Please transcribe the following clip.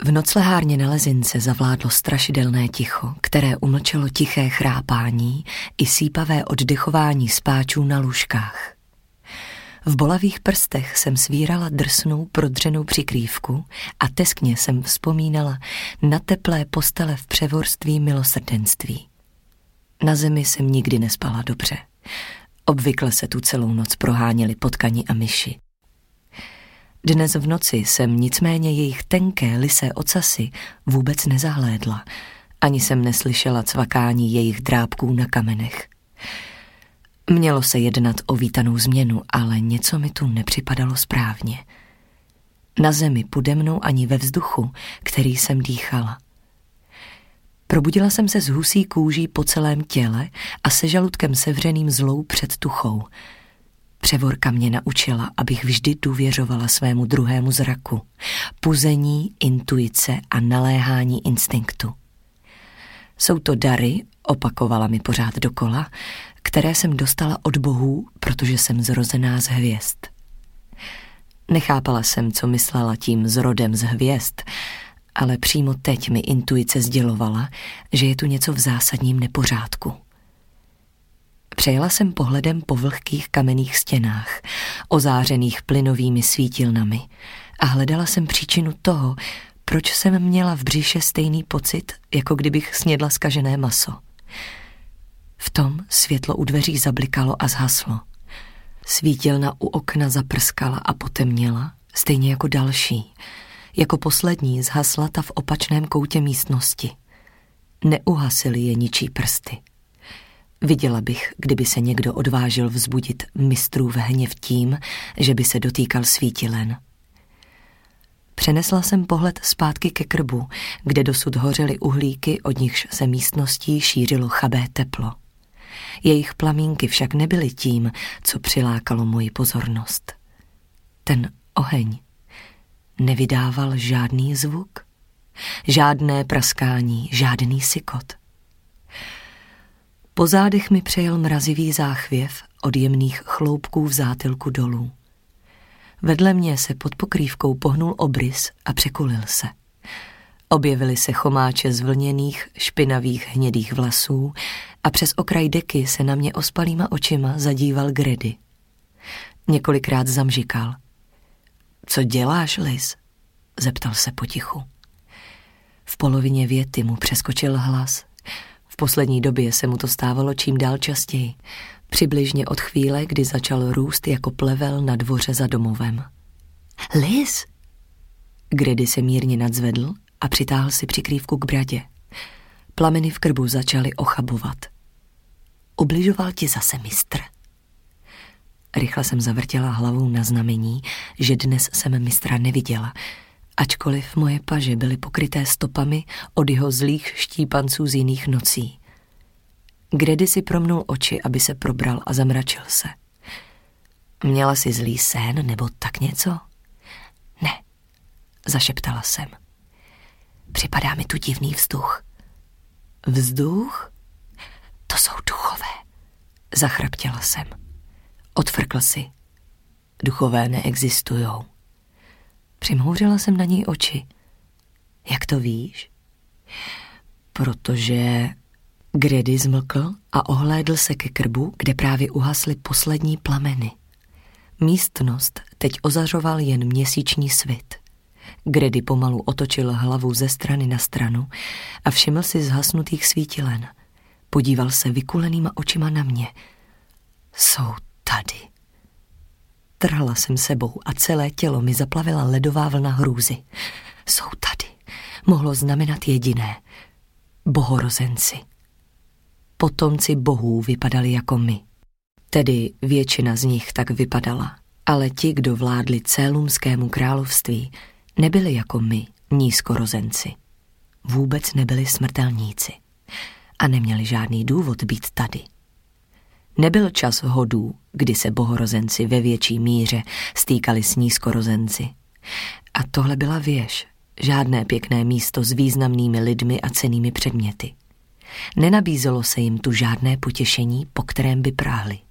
V noclehárně na Lezince zavládlo strašidelné ticho, které umlčelo tiché chrápání i sípavé oddechování spáčů na lůžkách. V bolavých prstech jsem svírala drsnou prodřenou přikrývku a teskně jsem vzpomínala na teplé postele v převorství milosrdenství. Na zemi jsem nikdy nespala dobře. Obvykle se tu celou noc proháněli potkani a myši. Dnes v noci jsem nicméně jejich tenké lysé ocasy vůbec nezahlédla, ani jsem neslyšela cvakání jejich drápků na kamenech. Mělo se jednat o vítanou změnu, ale něco mi tu nepřipadalo správně. Na zemi pode mnou ani ve vzduchu, který jsem dýchala. Probudila jsem se s husí kůží po celém těle a se žaludkem sevřeným zlou před tuchou. Převorka mě naučila, abych vždy důvěřovala svému druhému zraku, puzení, intuice a naléhání instinktu. Jsou to dary, opakovala mi pořád dokola, které jsem dostala od bohů, protože jsem zrozená z hvězd. Nechápala jsem, co myslela tím zrodem z hvězd, ale přímo teď mi intuice sdělovala, že je tu něco v zásadním nepořádku. Přejela jsem pohledem po vlhkých kamenných stěnách, ozářených plynovými svítilnami a hledala jsem příčinu toho, proč jsem měla v břiše stejný pocit, jako kdybych snědla zkažené maso. V tom světlo u dveří zablikalo a zhaslo. Svítilna u okna zaprskala a potemněla, stejně jako další. Jako poslední zhasla ta v opačném koutě místnosti. Neuhasily je ničí prsty. Viděla bych, kdyby se někdo odvážil vzbudit mistrův hněv tím, že by se dotýkal svítilen. Přenesla jsem pohled zpátky ke krbu, kde dosud hořely uhlíky, od nichž se místností šířilo chabé teplo. Jejich plamínky však nebyly tím, co přilákalo moji pozornost. Ten oheň nevydával žádný zvuk, žádné praskání, žádný sykot. Po zádech mi přejel mrazivý záchvěv od jemných chloupků v zátylku dolů. Vedle mě se pod pokrývkou pohnul obrys a překulil se. Objevily se chomáče zvlněných, špinavých hnědých vlasů a přes okraj deky se na mě ospalýma očima zadíval Grady. Několikrát zamžikal. Co děláš, Liz? Zeptal se potichu. V polovině věty mu přeskočil hlas. V poslední době se mu to stávalo čím dál častěji, přibližně od chvíle, kdy začal růst jako plevel na dvoře za domovem. Liz! Grady se mírně nadzvedl a přitáhl si přikrývku k bradě. Plameny v krbu začaly ochabovat. Ubližoval ti zase mistr? Rychle jsem zavrtěla hlavou na znamení, že dnes jsem mistra neviděla, ačkoliv moje paže byly pokryté stopami od jeho zlých štípanců z jiných nocí. Grady si promnul oči, aby se probral a zamračil se. Měla jsi zlý sen nebo tak něco? Ne, zašeptala jsem. Připadá mi tu divný vzduch. Vzduch? To jsou duchové, zachraptěla jsem. Odfrkl si. Duchové neexistujou. Přimhouřila jsem na něj oči. Jak to víš? Protože... Grady zmlkl a ohlédl se ke krbu, kde právě uhasly poslední plameny. Místnost teď ozařoval jen měsíční svit. Grady pomalu otočil hlavu ze strany na stranu a všiml si zhasnutých svítilen. Podíval se vykulenýma očima na mě. Jsou tady. Trhla jsem sebou a celé tělo mi zaplavila ledová vlna hrůzy. Jsou tady. Mohlo znamenat jediné. Bohorozenci. Potomci bohů vypadali jako my. Tedy většina z nich tak vypadala. Ale ti, kdo vládli Célumskému království, nebyli jako my, nízkorozenci. Vůbec nebyli smrtelníci. A neměli žádný důvod být tady. Nebyl čas hodů, kdy se bohorozenci ve větší míře stýkali s nízkorozenci. A tohle byla věž, žádné pěkné místo s významnými lidmi a cennými předměty. Nenabízelo se jim tu žádné potěšení, po kterém by práhli.